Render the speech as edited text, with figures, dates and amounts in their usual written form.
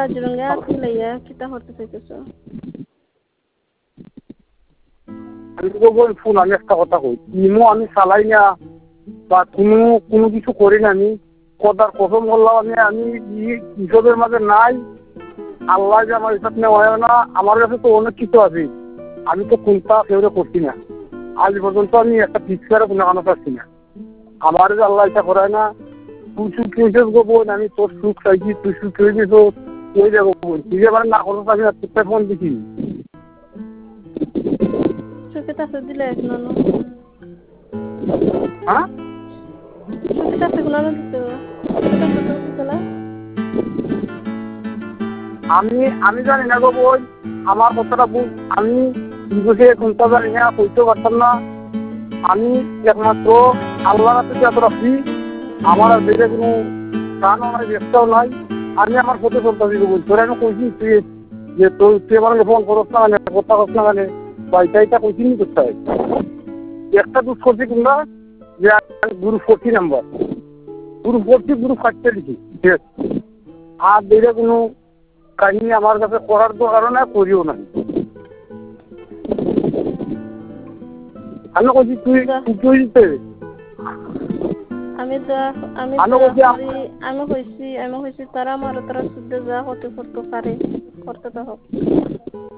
কাজিরঙ্গা আছি লাইয়া কিতা করতে চাইতেছো? আমি তো বল ফোন আমি একটা কথা কই ইমো আমি চালাই না বা কোনো কিছু করি না আমি কথার কসম করলাম আমি হিসাবের মাঝে নাই আল্লাহ যে আমার হিসাব নেওয়া হয় না আমার কাছে তো অনেক কিছু আছে আমি তো কোনটা কেউ করছি না আজ পর্যন্ত আমি একটা পিক্সারে কোনো কানো পাচ্ছি না আমার যে আল্লাহ এটা করায় না তুই সুখ হয়েছিস গো বোন আমি তোর সুখ চাইছি তুই সুখ হয়েছিস ওই যাবো বোন তুই যে আমার না করো আমি তোর ফোন দিছি চোখে তাতে দিলে এখন হ্যাঁ চোখে তাতে কোনো দিতে আমি জানি না গো বোন আমার কথাটা বুঝ আমি নিজেকে কোনটা জানি না কইতেও পারতাম না আমি একমাত্র আল্লাহর হাতে এত রাখি আমার আর বেড়ে কোনো গানও নাই ব্যবসাও নাই আমি আমার পথে চলতে গো বোন তোর আমি কইছি তুই যে তুই আমার ফোন করস না মানে কথা কস না মানে বা এটা কইছি নি করতে হয় একটা দুধ করছি তোমরা যে গ্রুপ 40 নাম্বার গ্রুপ 40 গ্রুপ 5 লিখি ঠিক আছে আর বেড়ে কোনো কাহিনী আমার কাছে করার তো কারণে করিও না আমি কইছি তুই দিতে আমি কইছি তারা আমার তারা শুদ্ধ যা হতে করতে পারে করতে তো হোক